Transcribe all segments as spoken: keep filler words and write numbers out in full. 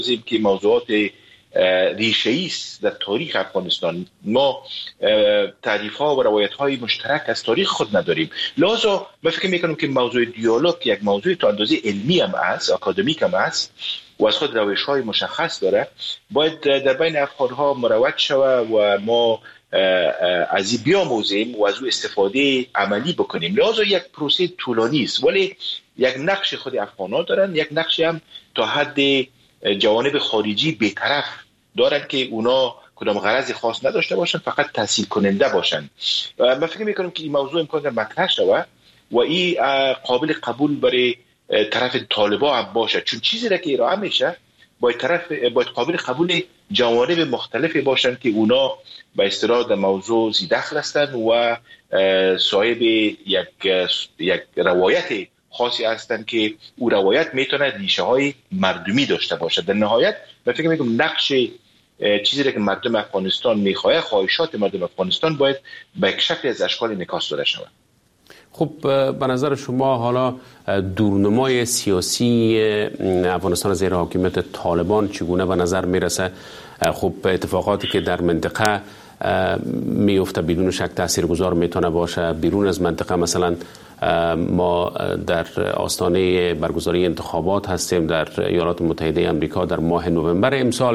که موضوعات ریشه‌ای است در تاریخ افغانستان. ما تعریف‌ها و روایت‌های مشترک از تاریخ خود نداریم، لذا من فکر می‌کنم که موضوع دیالوگ یک موضوع تا اندازه علمی هم است، آکادمیک هم است و از خود روش‌های مشخص داره، باید در بین افغان‌ها مروج شود و ما از این بیاموزیم و از او استفاده عملی بکنیم. لذا یک پروسه طولانی است، ولی یک نقش خود افغان‌ها دارن، یک نقش هم تا حد جوانب خارجی بی‌طرف دارن که اونا کدام غرض خاص نداشته باشن، فقط تسهیل کننده باشن. من فکر میکنم که این موضوع امکان داره مطرح شود و این قابل قبول برای طرف طالبان هم باشه، چون چیزی را که ارائه میشه باید طرف باید قابل قبول جوانب مختلفی باشن که اونا به اصطلاح در موضوع زیدخل هستن و صاحب یک یک روایت خاصی هستن که او روایت میتونه ریشه های مردمی داشته باشه. در نهایت من فکر میکنم نقش چیزی را که مردم افغانستان میخواه، خواهشات مردم افغانستان باید به یک شکل از اشکال انعکاس داده شود. خب به نظر شما حالا دورنمای سیاسی افغانستان زیر حاکمیت طالبان چگونه به نظر میرسه؟ خب اتفاقاتی که در منطقه میفته بدون شک تاثیرگذار میتونه باشه. بیرون از منطقه مثلا ما در آستانه برگزاری انتخابات هستیم در ایالات متحده آمریکا در ماه نوامبر امسال.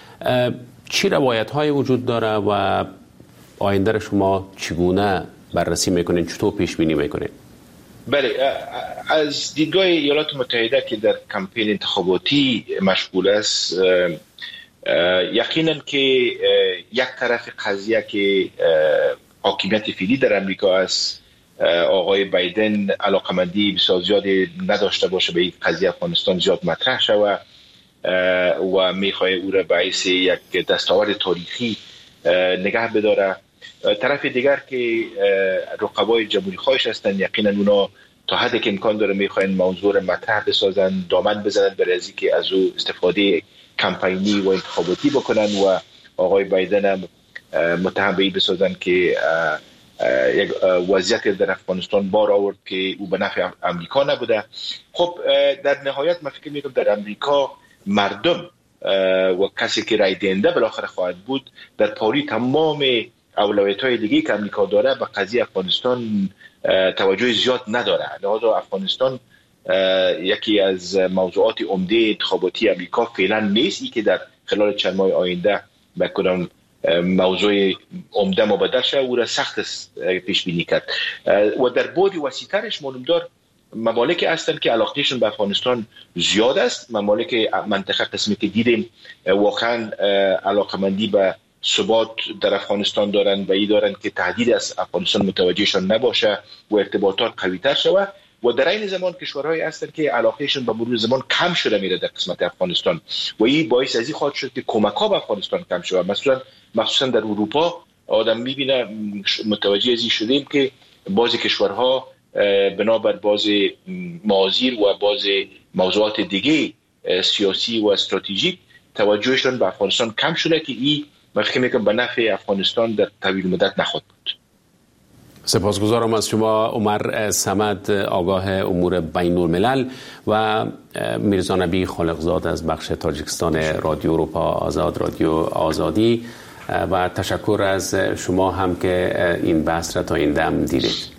چی روایت های وجود داره و آینده شما چگونه بررسی میکنین، چطور پیش بینی میکنین؟ بله، از دیدگاه ایالات متحده که در کمپین انتخاباتی مشغول است، یقینا که یک طرف قضیه که حاکمیت فعلی در امریکا است، آقای بایدن علاقمندی بسیار زیادی نداشته باشه به این قضیه افغانستان زیاد مطرح شود و میخواه او را به حیث یک دستاورد تاریخی نگه بداره. طرف دیگر که رقبای جمهوری خواهش هستند، یقینا اونا تا حدی که امکان داره میخواین موضوع را مطرح بسازن، دامن بزنن برای از اینکه از او استفاده کمپینی و انتخاباتی بکنن و آقای بایدن هم متهم به این بسازن که یک وضعیت در افغانستان بار آورد که او به نفع امریکا نبوده. خب در نهایت من فکر میکنم در امریکا مردم و کسی که رای دهنده بالاخره خواهد بود در پاری تمام اولویت‌های دیگه که امریکا داره به قضیه افغانستان توجه زیاد نداره. لذا افغانستان یکی از موضوعات عمده انتخاباتی امریکا فعلا نیست، ای که در خلال چند ماه آینده به کدام موضوع عمده مبادل شد او را سخت پیش بینی کرد. و در بعد وسیع‌ترش معلومدار ممالک هستند که علاقهشون به افغانستان زیاد است، ممالک منطقه قسمی که دیدیم واقعا علاقمندی به ثبات در افغانستان دارن و ای دارن که تهدید از افغانستان متوجهشان نباشه و ارتباطات قوی‌تر شود. و در این زمان کشورهایی هستند که علاقهشون به مرور زمان کم شده میره در قسمت افغانستان و این باعث از این خواهد شد که کمک‌ها به افغانستان کم شود. مثلا مخصوصا در اروپا آدم میبینه، متوجه از این شدیم که بعضی کشورها بنابر بعضی موازیر و بعضی موضوعات دیگه سیاسی و استراتژیک توجهشون به افغانستان کم شده که این من فکر میکنم به نفع افغانستان در طویل مدت نخواهد بود. سپاسگزارم از شما عمر صمد، آگاه امور بین الملل، و میرزا نبی خالقزاد از بخش تاجیکستان رادیو اروپا آزاد، رادیو آزادی، و تشکر از شما هم که این بحث را تا این دم دیدید.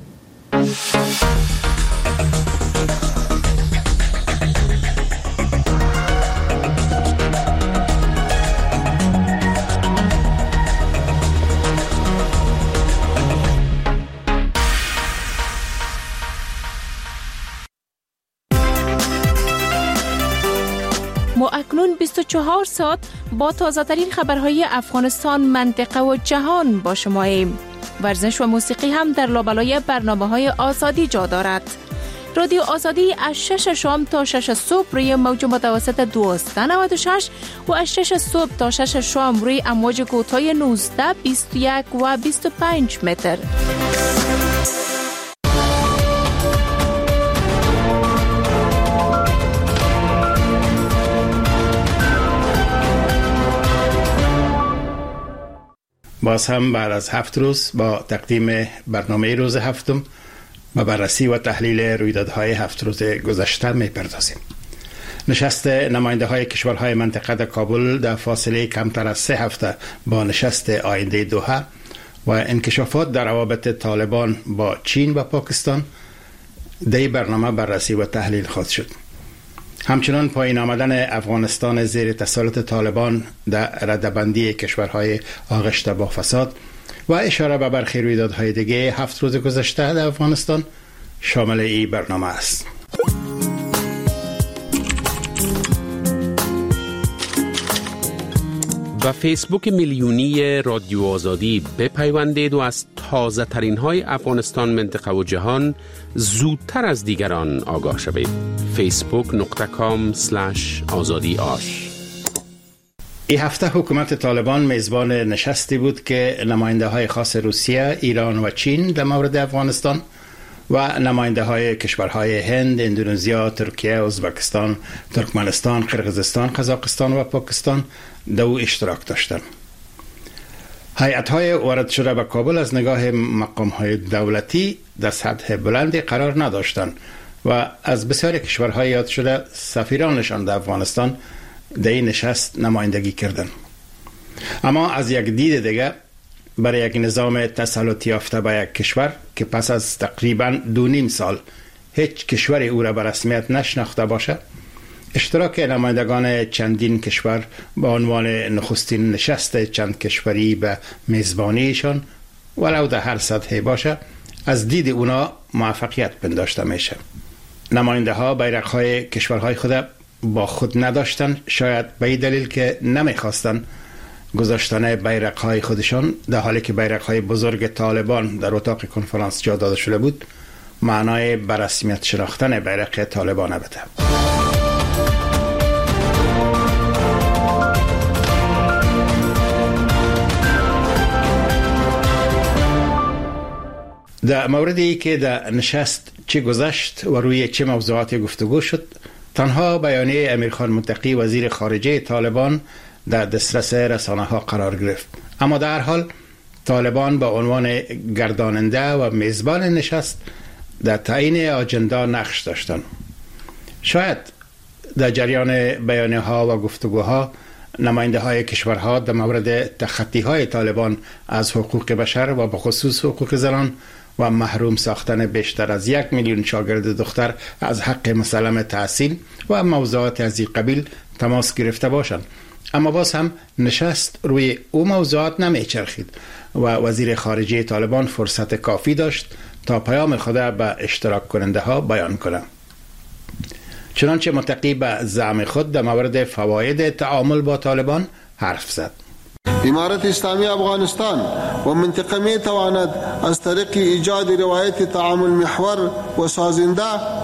ما اکنون بیست و چهار ساعت با تازه‌ترین خبرهای افغانستان، منطقه و جهان با شماییم. ورزش و موسیقی هم در لابلای برنامه‌های آزادی جا دارد. رادیو آزادی از شش شام تا شش صبح روی موج متوسط دویست و نود و شش و از شش صبح تا شش شام روی امواج کوتاه نوزده، بیست و یک و بیست و پنج متر. باز هم بعد از هفت روز با تقدیم برنامه روز هفتم و بررسی و تحلیل رویدادهای هفت روز گذشته می‌پردازیم. نشست نماینده های کشورهای منطقه در کابل در فاصله کمتر از سه هفته با نشست آینده دوحه و انکشافات در روابط طالبان با چین و پاکستان در این برنامه بررسی و تحلیل خواهد شد. همچنان پایین آمدن افغانستان زیر تسلط طالبان در ردبندی کشورهای آغشته با فساد و اشاره به برخی رویدادهای دیگه هفت روز گذشته در افغانستان شامل این برنامه است. و فیسبوک میلیونی رادیو آزادی بپیوندید و از تازه ترین های افغانستان، منطقه و جهان زودتر از دیگران آگاه شوید. فیسبوک نقطه کام سلش آزادی آش. این هفته حکومت طالبان میزبان نشستی بود که نماینده های خاص روسیه، ایران و چین در مورد افغانستان و نماینده های کشورهای هند، اندونزیا، ترکیه، ازبکستان، ترکمنستان، قرقیزستان، قزاقستان و پاکستان دو اشتراک داشتند. هیئت‌های وارد شده به کابل از نگاه مقام‌های دولتی در سطح بلندی قرار نداشتند و از بسیاری کشورهای یاد شده سفیرانشان در افغانستان در این نشست نمایندگی کردند. اما از یک دید دیگه برای یک نظام تسلط یافته به یک کشور که پس از تقریباً دو نیم سال هیچ کشوری او را به رسمیت نشناخته باشه، اشتراک نمایندگان چندین کشور با عنوان نخستین نشست چند کشوری به میزبانیشان ولو در هر سطحی باشه از دید اونا موفقیت پنداشته میشه. نماینده ها بیرق های کشورهای خود با خود نداشتن، شاید به این دلیل که نمیخواستن گذاشتن بیرق های خودشان در حالی که بیرق های بزرگ طالبان در اتاق کنفرانس جا داده شده بود معنای برسمیت شناختن بیرق طالبان بده. در موردی که در نشست چه گذشت و روی چه موضوعاتی گفتگو شد، تنها بیانیه امیرخان متقی وزیر خارجه طالبان در دسترس رسانه ها قرار گرفت. اما در حال طالبان به عنوان گرداننده و میزبان نشست در تعیین آجندا نقش داشتند. شاید در جریان بیانیه ها و گفتگوها نماینده های کشورها در مورد تخطی های طالبان از حقوق بشر و به خصوص حقوق زنان و محروم ساختن بیشتر از یک میلیون شاگرد دختر از حق مسلم تحصیل و موضوعات از این قبیل تماس گرفته باشند. اما باز هم نشست روی او موضوعات نمیچرخید و وزیر خارجه طالبان فرصت کافی داشت تا پیام خود به اشتراک کننده ها بیان کنه. چنانچه متقی به زعم خود در مورد فواید تعامل با طالبان حرف زد. امارت اسلامی افغانستان و منطقه می تواند از طریق ایجاد روایت تعامل محور و سازنده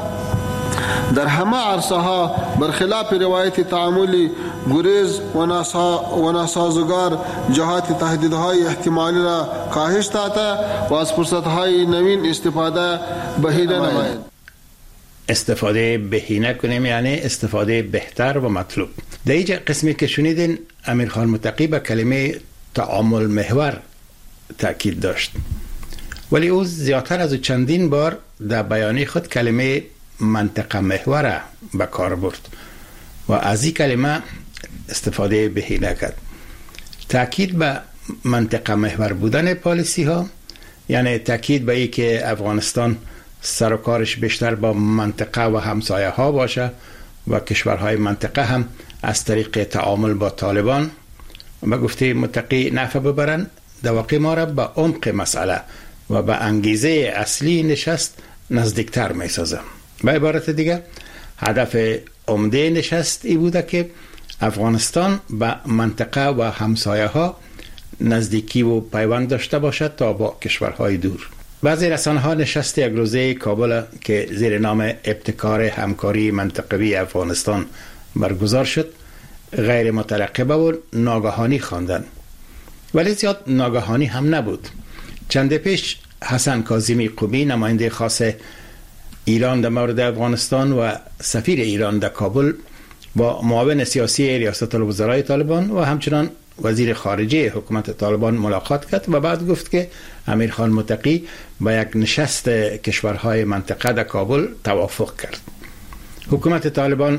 در همه عرصه ها برخلاف روایت تعاملی گریز و ناسازگار جهات تهدیدهای احتمالی را کاهش داده و از فرصتهای نوین استفاده بهینه نماید. استفاده بهینه کنیم یعنی استفاده بهتر و مطلوب. در اینجا قسمی که شنیدین امیرخان متقی به کلمه تعامل محور تأکید داشت، ولی او زیادتر از چندین بار در بیانیه خود کلمه منطقه محور به کار برد و از این کلمه استفاده بهینه کرد. تأکید به منطقه محور بودن پالیسی ها یعنی تأکید به ای که افغانستان سر و کارش بیشتر با منطقه و همسایه ها باشه و کشورهای منطقه هم از طریق تعامل با طالبان و گفته متقی نفع ببرن، در واقع ما را به عمق مسئله و به انگیزه اصلی نشست نزدیکتر می سازه. به عبارت دیگه هدف عمده نشست ای بوده که افغانستان به منطقه و همسایه ها نزدیکی و پیوند داشته باشد تا با کشورهای دور. بعضی رسانه ها نشست یک روزه کابل که زیر نام ابتکار همکاری منطقوی افغانستان برگزار شد غیر مترقبه و ناگهانی خواندند، ولی زیاد ناگهانی هم نبود. چند پیش حسن کاظمی قمی نماینده خاص ایران در مورد افغانستان و سفیر ایران در کابل با معاون سیاسی ریاست الوزرای طالبان و همچنان وزیر خارجه حکومت طالبان ملاقات کرد و بعد گفت که امیرخان متقی با یک نشست کشورهای منطقه در کابل توافق کرد. حکومت طالبان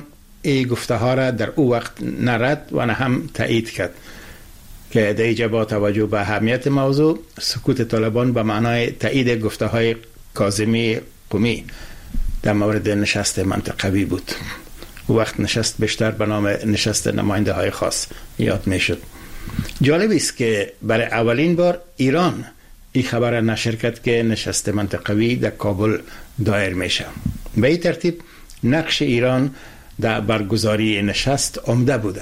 این گفته ها را در او وقت نرد و نه هم تایید کرد که در اینجا با توجه به اهمیت موضوع سکوت طالبان به معنای تایید گفته های کاظمی قمی در مورد نشست منطقوی بود. او وقت نشست بیشتر به نام نشست نماینده های خاص یاد می شد. جالب است که برای اولین بار ایران این خبر نشر کرد که نشست منطقوی در کابل دایر میشه. به این ترتیب نقش ایران در برگزاری نشست عمده بوده.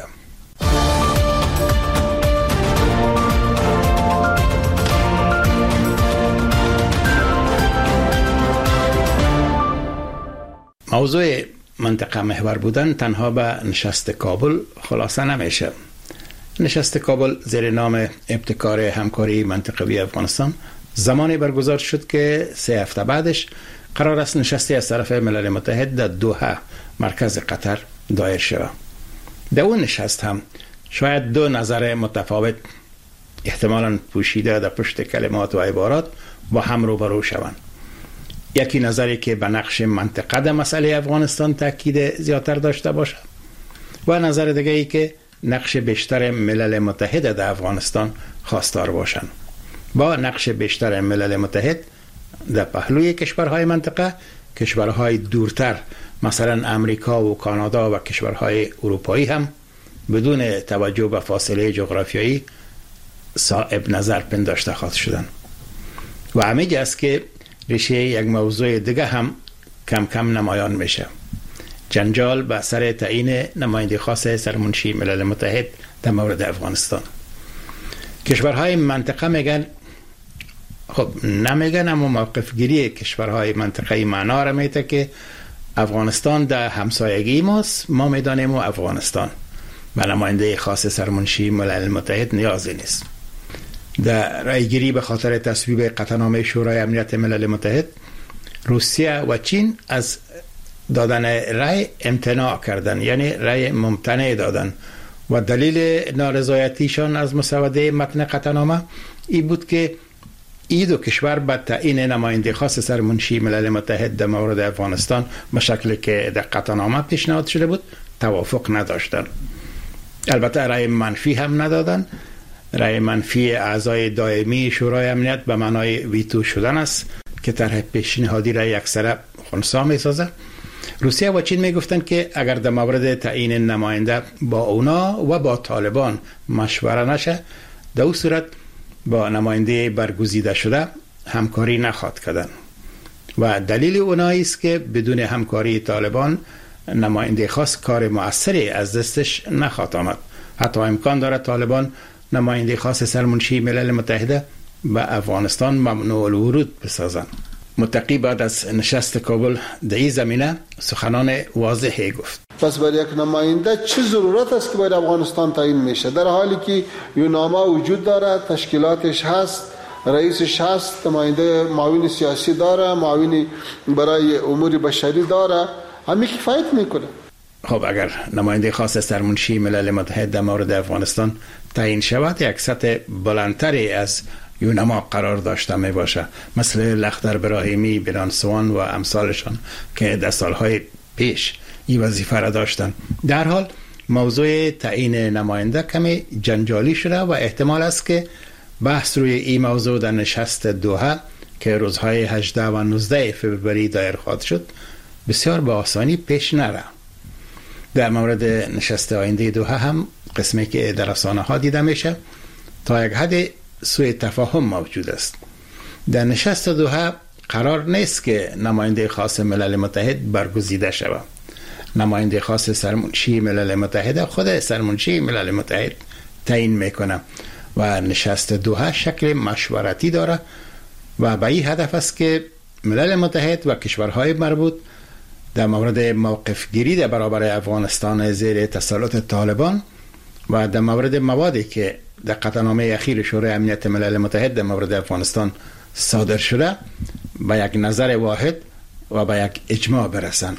موضوع منطقه محور بودن تنها به نشست کابل خلاصه نمیشه. نشست کابل زیر نام ابتکار همکاری منطقوی افغانستان زمانی برگزار شد که سه هفته بعدش قرار است نشستی از طرف ملل متحد در دوحه مرکز قطر دایر شود. در اون نشست هم شاید دو نظر متفاوت احتمالاً پوشیده در پشت کلمات و عبارات با هم روبرو شوند. یکی نظری که به نقش منطقه در مسئله افغانستان تاکید زیادتر داشته باشه و نظر دیگه ای که نقش بیشتر ملل متحد در افغانستان خواستار باشند. با نقش بیشتر ملل متحد در پهلوی کشورهای منطقه، کشورهای دورتر مثلا امریکا و کانادا و کشورهای اروپایی هم بدون توجه به فاصله جغرافیایی صاحب نظر پنداشته خواهد شدن. و همین است که ریشه یک موضوع دیگه هم کم کم نمایان میشه. جنجال به سر تعیین نماینده خاص سرمنشی ملل متحد در مورد افغانستان. کشورهای منطقه میگن، خب نمیگن، اما موقف گیری کشورهای منطقه معنا را میده که افغانستان در همسایگی ماست، ما میدانیم و افغانستان و نماینده خاص سرمنشی ملل متحد نیازی نیست. در رایگیری به خاطر تصویب قطعنامه شورای امنیت ملل متحد، روسیه و چین از دادن رای امتناع کردن، یعنی رای ممتنع دادن و دلیل نارضایتیشان از مسوده متن قطعنامه این بود که این دو کشور به تعیین نماینده خاص سرمنشی ملل متحد در مورد افغانستان به شکلی که در قطعنامه پیشنهاد شده بود توافق نداشتند. البته رای منفی هم ندادن. رای منفی اعضای دائمی شورای امنیت به معنای ویتو شدن است که طرح پیشنهادی را یکسره خنثی می‌سازه. روسیه و چین میگفتند که اگر در مورد تعیین نماینده با اونا و با طالبان مشوره نشه، در اون صورت با نماینده برگزیده شده همکاری نخواهد کردن. و دلیل اونایی است که بدون همکاری طالبان نماینده خاص کار مؤثری از دستش نخواهد آمد. حتی امکان داره طالبان نماینده خاص سرمنشی ملل متحد به افغانستان ممنوع الورود بسازند. متقی بعد از نشست کابل در این زمینه سخنان واضحی گفت. پس برای یک نماینده چه ضرورت است که باید افغانستان تعیین میشه؟ در حالی که یه نامه وجود داره، تشکیلاتش هست، رئیسش هست، نماینده معاون سیاسی داره، معاون برای امور بشری داره، همین کفایت میکنه. خب اگر نماینده خاص سرمنشی ملل متحد در مورد افغانستان تعیین شود، یک سطح بلندتری از یونما قرار داشته می باشه، مثل لخدر براهیمی، بیرانسوان و امثالشان که در سالهای پیش این وظیفه را داشتن. در حال موضوع تعیین نماینده کمی جنجالی شده و احتمال است که بحث روی این موضوع در نشست دوحه که روزهای هجده و نوزده فوریه دایر خواهد شد بسیار به آسانی پیش نره. در مورد نشست آینده دوحه هم قسمی که در رسانه ها دیده میشه تا یک حد سوء تفاهم موجود است. در نشست دوحه قرار نیست که نماینده خاص ملل متحد برگزیده شود. نماینده خاص سرمنشی ملل متحد خود سرمنشی ملل متحد تعیین میکنه و نشست دوحه شکل مشورتی داره و به این هدف است که ملل متحد و کشورهای مربوط در مورد موقف گیری در برابر افغانستان زیر تسلط طالبان و در مورد موادی که در قطعنامه اخیر شورای امنیت ملل متحد در مورد افغانستان صادر شده به یک نظر واحد و به یک اجماع برسند.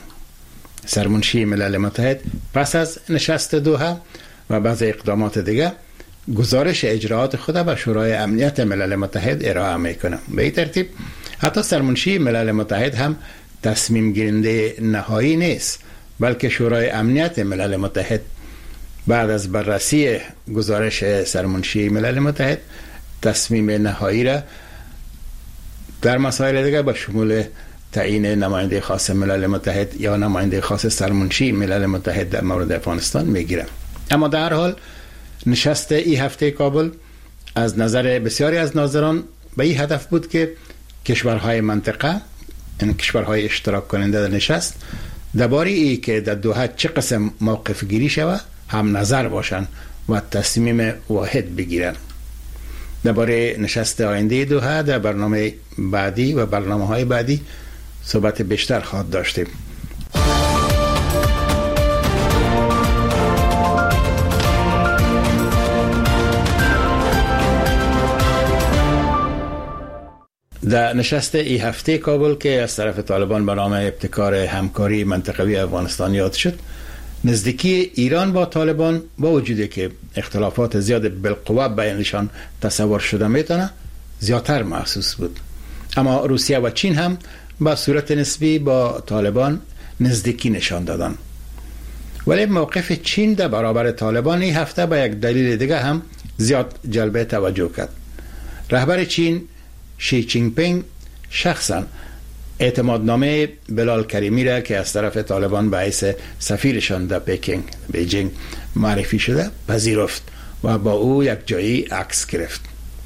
سرمنشی ملل متحد پس از نشست دوحه و بعض اقدامات دیگه گزارش اجراعات خود به شورای امنیت ملل متحد ارائه میکنه. به این ترتیب حتی سرمنشی ملل متحد هم تصمیم گیرنده نهایی نیست، بلکه شورای امنیت ملل متحد بعد از بررسی گزارش سرمنشی ملل متحد تصمیم نهایی را در مسائل دیگر با شمول تعیین نماینده خاص ملل متحد یا نماینده خاص سرمنشی ملل متحد در مورد افغانستان میگیره. اما در هر حال نشست این هفته کابل از نظر بسیاری از ناظران به این هدف بود که کشورهای منطقه، این کشورهای اشتراک کننده در نشست، درباره ای که در دوحه چه قسم موقف گیری شود هم نظر باشند و تصمیم واحد بگیرند. درباره نشست آینده دوحه در برنامه بعدی و برنامه های بعدی صحبت بیشتر خواهد داشتیم. در نشست ای هفته کابل که از طرف طالبان به نام ابتکار همکاری منطقوی افغانستان یاد شد، نزدیکی ایران با طالبان با وجودی که اختلافات زیاد بالقوه بینشان تصور شده میتونه زیادتر محسوس بود. اما روسیه و چین هم با صورت نسبی با طالبان نزدیکی نشان دادن. ولی موقف چین در برابر طالبان این هفته با یک دلیل دیگه هم زیاد جلب توجه کرد. رهبر چین شی جین پینگ شخصا اعتمادنامه بلال کریمی را که از طرف طالبان به حیث سفیرشان در پکینگ بیجینگ معرفی شده پذیرفت و با او یک جایی عکس گرفت.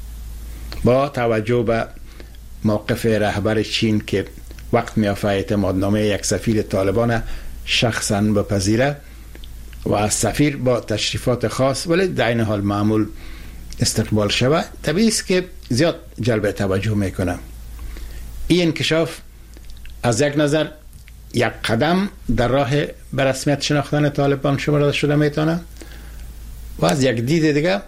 با توجه به موقف رهبر چین که وقت میافته اعتمادنامه یک سفیر طالبان شخصا بپذیره و از سفیر با تشریفات خاص ولی در این حال معمول استقبال شود، طبیعی است که زیاد جلب توجه میکنه. این انکشاف از یک نظر یک قدم در راه به رسمیت شناختن طالبان شمرده شده میتونه و از یک دید دیگه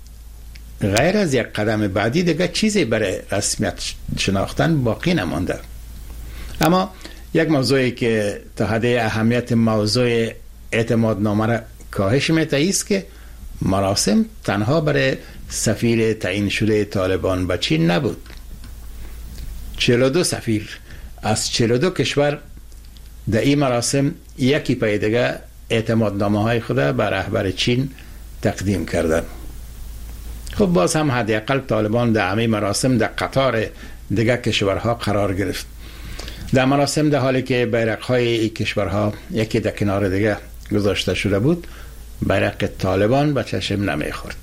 غیر از یک قدم بعدی دیگه چیزی برای رسمیت شناختن باقی نمانده. اما یک موضوعی که تا حد اهمیت موضوع اعتمادنامه را کاهش میده است که مراسم تنها برای سفیر تعیین شده طالبان به چین نبود. چهل و دو سفیر از چهل و دو کشور در این مراسم یکی پای دیگه اعتمادنامه های خود به رهبر چین تقدیم کردند. خب باز هم حداقل طالبان در همه مراسم در قطار دیگه کشورها قرار گرفت. در مراسم در حالی که بیرق های این کشورها یکی در کنار دیگه گذاشته شده بود، بیرق طالبان به چشم نمیخورد.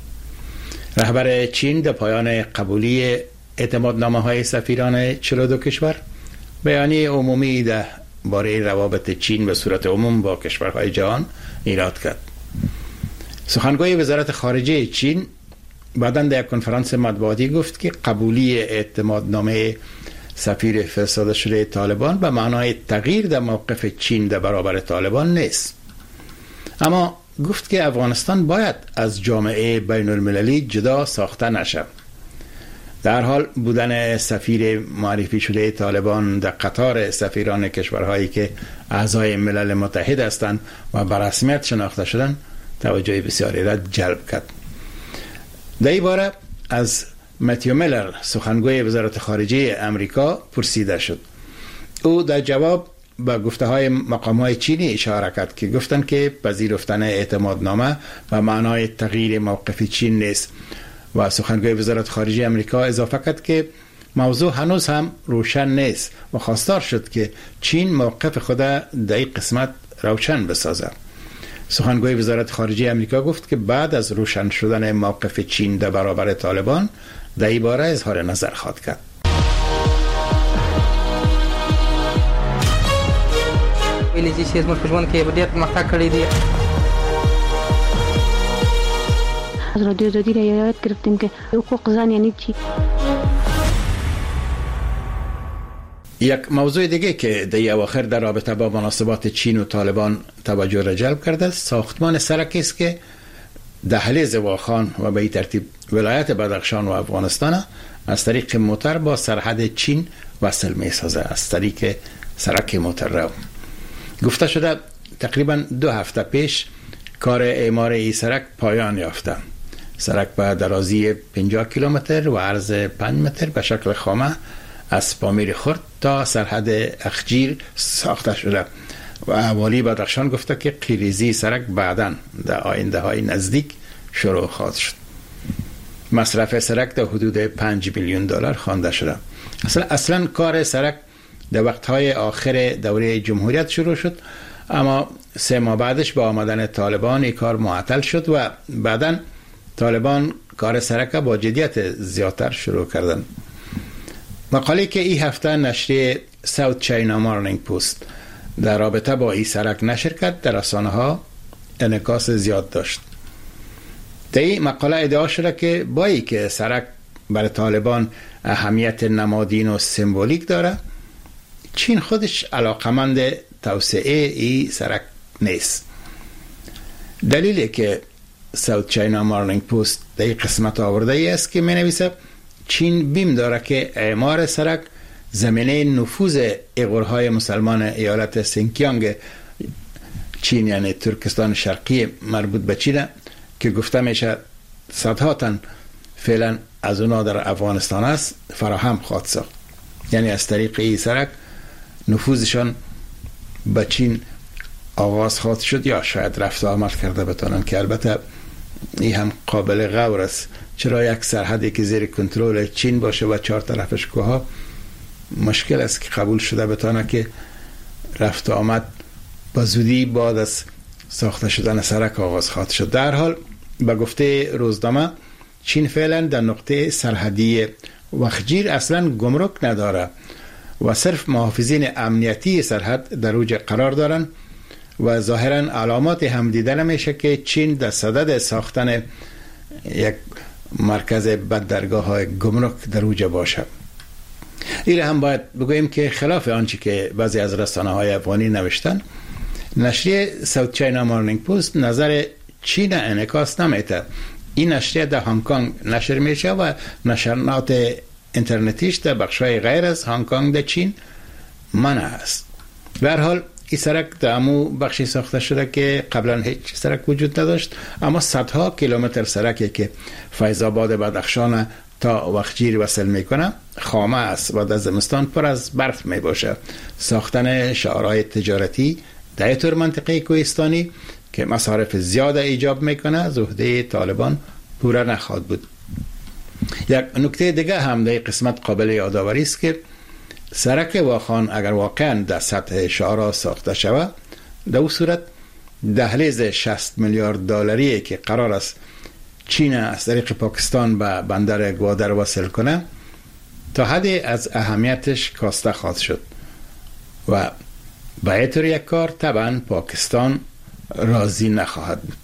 رهبر چین در پایان قبولی اعتمادنامه های سفیران چهل و دو کشور بیانیه عمومی در باره روابط چین به صورت عموم با کشورهای جهان ایراد کرد. سخنگوی وزارت خارجه چین بعداً در یک کنفرانس مطبوعاتی گفت که قبولی اعتمادنامه سفیر فرستاده شده طالبان به معنای تغییر در موقف چین در برابر طالبان نیست، اما گفت که افغانستان باید از جامعه بین المللی جدا ساخته نشد. در حال بودن سفیر معرفی شده طالبان در قطار سفیران کشورهایی که اعضای ملل متحد هستند و به رسمیت شناخته شدند توجه بسیاری را جلب کرد. در این باره از متیو میلر سخنگوی وزارت خارجه امریکا پرسیده شد. او در جواب به گفته های مقام های چینی اشاره کرد که گفتند که پذیرفتن اعتمادنامه و معنای تغییر موقف چین نیست و سخنگوی وزارت خارجه امریکا اضافه کرد که موضوع هنوز هم روشن نیست و خواستار شد که چین موقف خود در این قسمت روشن بسازد. سخنگوی وزارت خارجه امریکا گفت که بعد از روشن شدن موقف چین در برابر طالبان در این باره اظهار نظر خواهد کرد. ویلې چې زموږ په ژوند کې ډېر پرمختګ کړی دی. از رادیو آزادی را یاد گرفتیم که حقوق زن یعنی چی. یک موضوع دیگه که در اواخر در رابطه با مناسبات چین و طالبان توجه را جلب کرده است ساختمان سرکی است که دهلیز واخان و به این ترتیب ولایت بدخشان و افغانستان از طریق موتر با سرحد چین وصل می سازه. از طریق سرک موتر رو گفته شده تقریبا دو هفته پیش کار اعمار این سرک پایان یافته. سرک به درازی پنجاه کیلومتر و عرض پنج متر به شکل خامه از پامیر خرد تا سرحد اخجیر ساخته شده و اهالی بدخشان گفته که قیریزی سرک بعداً در آینده های نزدیک شروع خواهد شد. مصرف سرک در حدود پنج میلیون دلار خوانده شده. اصلا اصلا کار سرک در وقتهای آخر دوره جمهوریت شروع شد، اما سه ماه بعدش با آمدن طالبان این کار معطل شد و بعداً طالبان کار سرک با جدیت زیادتر شروع کردن. مقاله که این هفته نشریه ساوت چاینا مارنینگ پوست در رابطه با این سرک نشر کرد در رسانه ها انعکاس زیاد داشت. در این مقاله ادعا شده که با ای که سرک برای طالبان اهمیت نمادین و سمبولیک داره، چین خودش علاقمند توسعه این سرک نیست. دلیلی که ساوت چاینا مارنینگ پوست در این قسمت آورده ای است که می نویسه چین بیم داره که اعمار سرک زمینه نفوذ ایغورهای مسلمان ایالت سینکیانگ چین، یعنی ترکستان شرقی مربوط به چین، که گفته میشه صدها تن فعلا از اونا در افغانستان است، فراهم خواهد ساخت. یعنی از طریق این سرک نفوذشان به چین آغاز خواهد شد یا شاید رفت و آمد کرده بتانن، که البته این هم قابل غور است. چرا یک سرحدی که زیر کنترل چین باشه و چهار طرفش کوها، مشکل است که قبول شده بتانه که رفت و آمد با زودی بعد از ساخته شدن سرک آغاز خواهد شد. در حال به گفته روزنامه چین فعلا در نقطه سرحدی وخجیر اصلا گمرک نداره و صرف محافظین امنیتی سرحد در اوج قرار دارن و ظاهرا علامات هم دیده نمیشه که چین در صدد ساختن یک مرکز بندرگاه های گمرک در اوج باشه. این هم باید بگوییم که خلاف آنچه که بعضی از رسانه های افغانی نوشتن، نشریه ساوت چاینا مارنینگ پوست نظر چین انعکاس نمیده. این نشریه در هنگ کنگ نشر میشه و نشریات اینترنتیش در بخش‌های غیر از هنگ کنگ در چین منع است. به هر حال این سرک در امو بخشی ساخته شده که قبلا هیچ سرک وجود نداشت، اما صدها کیلومتر سرکی که فیض آباد بدخشان تا وخجیر وصل میکنه خامه است و در زمستان پر از برف می باشه. ساختن شعارهای تجارتی در طور منطقه کوهستانی که مصارف زیاد ایجاب میکنه زهده طالبان پوره نخواهد بود. یک نکته دیگه هم در قسمت قابل یادآوری است که سرک واخان اگر واقعا در سطح شعارها ساخته شود، در اون صورت دهلیز شصت میلیارد دلاری که قرار است چین از طریق پاکستان به بندر گوادر وصل کنه تا حدی از اهمیتش کاسته خواهد شد و به اینطور یک کار طبعا پاکستان راضی نخواهد بود.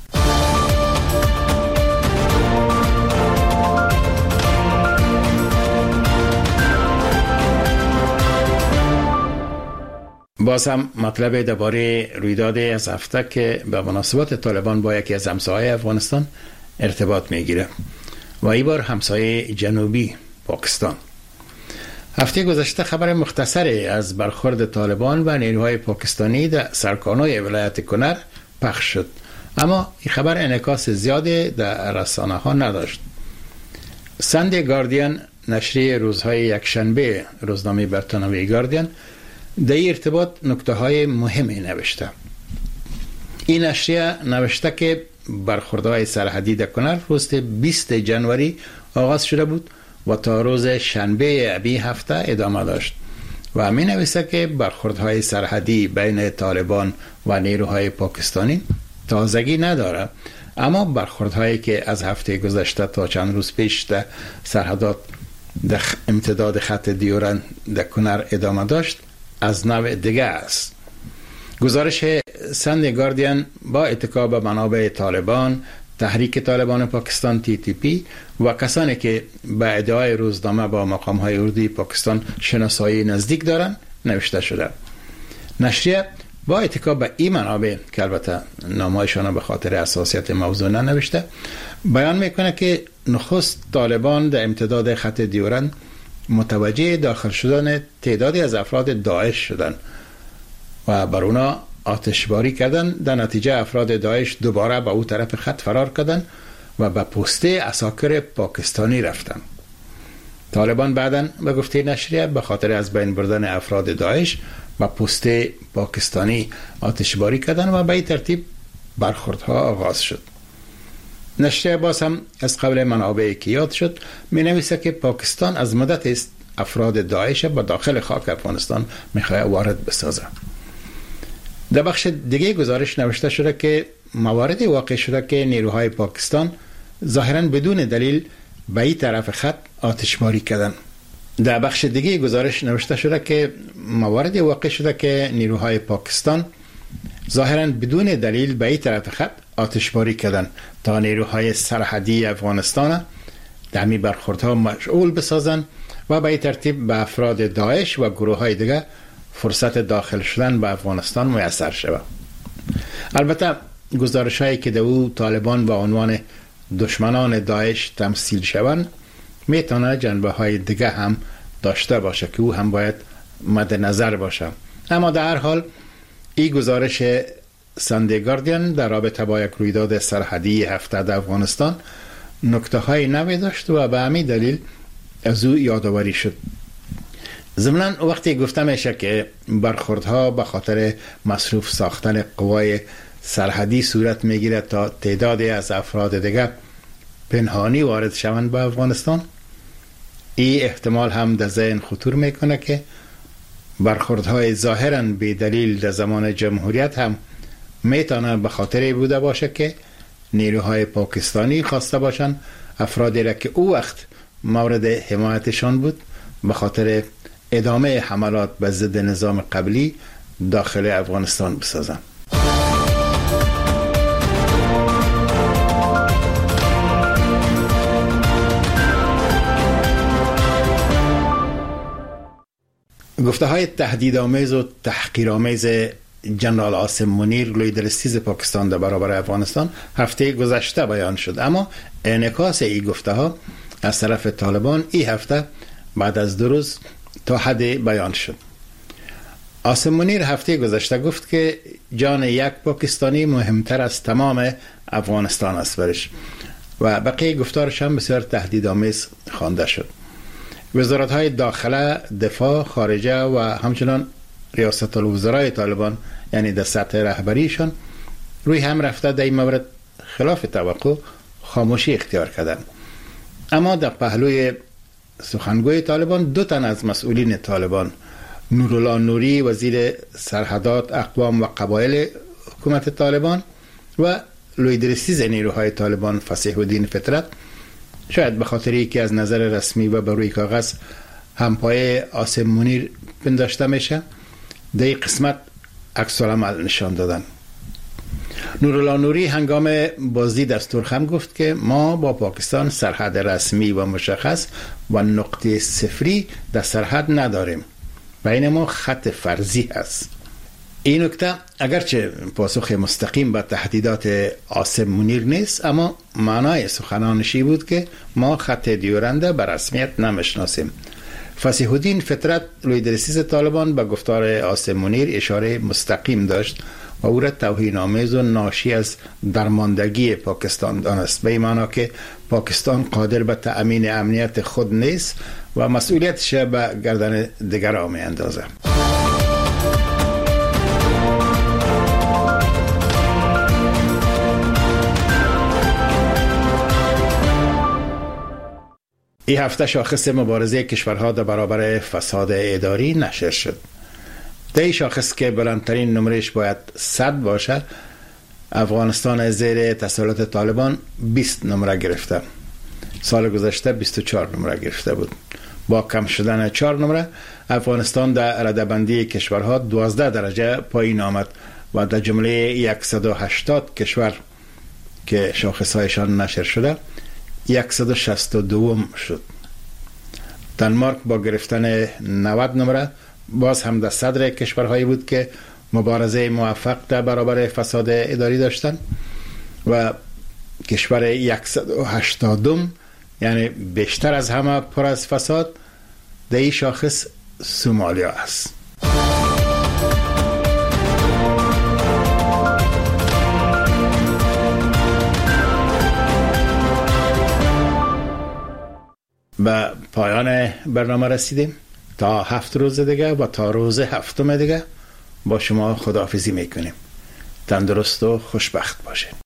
باز هم مطلب درباره رویداد از هفته که به مناسبت طالبان با یکی از همسایه‌های افغانستان ارتباط میگیره و این بار همسایه جنوبی پاکستان. هفته گذشته خبر مختصری از برخورد طالبان و نیروهای پاکستانی در سرکانای ولایت کنر پخش شد، اما این خبر انعکاس زیادی در رسانه ها نداشت. ساندی گاردین، نشریه روزهای یکشنبه روزنامه بریتانیایی گاردین، در این ارتباط نکته های مهمی نوشته. این نشریه نوشته که برخوردهای سرحدی در کنر روز بیست جنوری آغاز شده بود و تا روز شنبه ابی هفته ادامه داشت و می نویسه که برخوردهای سرحدی بین طالبان و نیروهای پاکستانی تازگی نداره، اما برخوردهایی که از هفته گذشته تا چند روز پیش در سرحدات در امتداد خط دیورن در کنر ادامه داشت از نوع دیگه است. گزارش ساندی گاردین با اتکا به منابع طالبان، تحریک طالبان پاکستان تی تی پی و کسانی که به ادعای روزنامه با مقام‌های اردوی پاکستان شناسایی نزدیک دارند نوشته شده. نشریه با اتکا به این منابع که البته نامه‌هایشان به خاطر حساسیت موضوع ننوشته، بیان میکنه که نخست طالبان در امتداد خط دیورن متوجه داخل شدن تعدادی از افراد داعش شدند و بر اونا آتشباری کردن. در نتیجه افراد داعش دوباره به او طرف خط فرار کردن و به پسته عساکر پاکستانی رفتن. طالبان بعداً به گفته نشریه به خاطر از بین بردن افراد داعش و پست پاکستانی آتشباری کردن و به این ترتیب برخوردها آغاز شد. نشریه باز هم از قبل منابعی که یاد شد می نویسه که پاکستان از مدت است افراد داعش به داخل خاک افغانستان میخواه وارد بسازه. در بخش دیگه گزارش نوشته شده که مواردی واقع شده که نیروهای پاکستان ظاهراً بدون دلیل به این طرف خط آتشباری کردن. در بخش دیگه گزارش نوشته شده که مواردی واقع شده که نیروهای پاکستان ظاهراً بدون دلیل به این طرف خط آتشباری کردن تا نیروهای سرحدی افغانستان در می برخوردها مشغول بسازن و به این ترتیب به افراد داعش و گروه های دیگه فرصت داخل شدن به افغانستان میسر شود. البته گزارش هایی که دو طالبان به عنوان دشمنان داعش تمثیل شوند میتونه جنبه های دیگه هم داشته باشه که او هم باید مد نظر باشه. اما در هر حال این گزارش ساندی گاردین در رابطه با یک رویداد سرحدی هفته در افغانستان نکته های نوی داشت و به همین دلیل از او یادآوری شد. ضمناً وقتی گفته میشه که برخوردها به خاطر مصروف ساختن قوای سرحدی صورت میگیره تا تعدادی از افراد دیگر پنهانی وارد شوند به افغانستان، این احتمال هم در ذهن خطور میکنه که برخوردهای ظاهراً بی دلیل در زمان جمهوریت هم میتونه به خاطر بوده باشه که نیروهای پاکستانی خواسته باشن افرادی را که او وقت مورد حمایتشان بود به خاطر ادامه حملات به ضد نظام قبلی داخل افغانستان بسازن. گفته های تهدیدآمیز و تحقیرآمیز جنرال عاصم منیر لیدرستیز پاکستان در برابر افغانستان هفته گذشته بیان شد، اما انعکاس این گفته ها از طرف طالبان این هفته بعد از دو روز تا حد بیان شد. عاصم منیر هفته گذشته گفت که جان یک پاکستانی مهمتر از تمام افغانستان است برش و بقیه گفتارش هم بسیار تهدیدآمیز خوانده شد. وزارت‌های داخله، دفاع، خارجه و همچنان ریاست الوزرای طالبان یعنی در سطح رهبریشان روی هم رفته در این مورد خلاف توقع خاموشی اختیار کردن. اما در پهلوی سخنگوی طالبان دو تن از مسئولین طالبان، نورالله نوری وزیر سرحدات، اقوام و قبایل حکومت طالبان و لیدرستیز نیروهای طالبان فصیح الدین فطرت، شاید به خاطری که از نظر رسمی و بر روی کاغذ همپای عاصم منیر پنداشته میشه در این قسمت عکس العمل نشان دادن. نورالله نوری هنگام بازدید از ترخم گفت که ما با پاکستان سرحد رسمی و مشخص و نقطه صفری در سرحد نداریم، بین ما خط فرضی است. این نکته اگرچه پاسخ مستقیم به تهدیدات عاصم منیر نیست، اما معنای سخنانشی بود که ما خط دیورنده به رسمیت نمیشناسیم. فصیح الدین فطرت لیدرستیز طالبان به گفتار عاصم منیر اشاره مستقیم داشت و او را توهین‌آمیز و ناشی از درماندگی پاکستان دانست، به این معنا که پاکستان قادر به تأمین امنیت خود نیست و مسئولیتش به گردن دیگران می‌اندازه. این هفته شاخص مبارزه کشورها در برابر فساد اداری نشر شد. در این شاخص که بلندترین نمرش باید صد باشه، افغانستان زیر تسلط طالبان بیست نمره گرفته. سال گذشته بیست و چهار نمره گرفته بود. با کم شدن چهار نمره افغانستان در رده‌بندی کشورها دوازده درجه پایین آمد و در جمله صد و هشتاد کشور که شاخصهایشان نشر شده صد و شصت و دو شد. دانمارک با گرفتن نود نمره باز هم در صدر کشورهایی بود که مبارزه موفق در برابر فساد اداری داشتند و کشور صد و هشتاد یعنی بیشتر از همه پر از فساد در این شاخص سومالیا است. به پایان برنامه رسیدیم. تا هفت روز دیگه و تا روز هفتم دیگه با شما خداحافظی میکنیم. تندرست و خوشبخت باشین.